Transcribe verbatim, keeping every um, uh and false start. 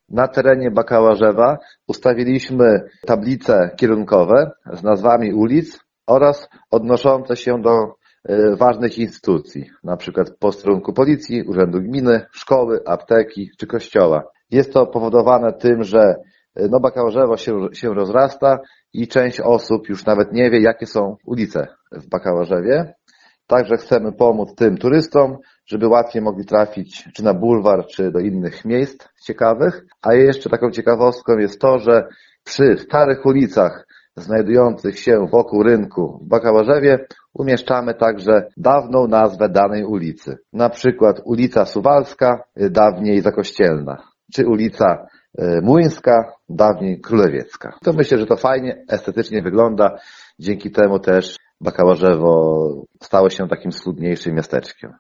Na terenie Bakałarzewa ustawiliśmy tablice kierunkowe z nazwami ulic oraz odnoszące się do ważnych instytucji, na przykład posterunku policji, urzędu gminy, szkoły, apteki czy kościoła. Jest to powodowane tym, że no, Bakałarzewo się, się rozrasta i część osób już nawet nie wie, jakie są ulice w Bakałarzewie. Także chcemy pomóc tym turystom, żeby łatwiej mogli trafić czy na bulwar, czy do innych miejsc ciekawych. A jeszcze taką ciekawostką jest to, że przy starych ulicach znajdujących się wokół rynku w Bakałarzewie umieszczamy także dawną nazwę danej ulicy. Na przykład ulica Suwalska, dawniej Zakościelna, czy ulica Młyńska, dawniej Królewiecka. To myślę, że to fajnie, estetycznie wygląda. Dzięki temu też Bakałarzewo stało się takim schludniejszym miasteczkiem.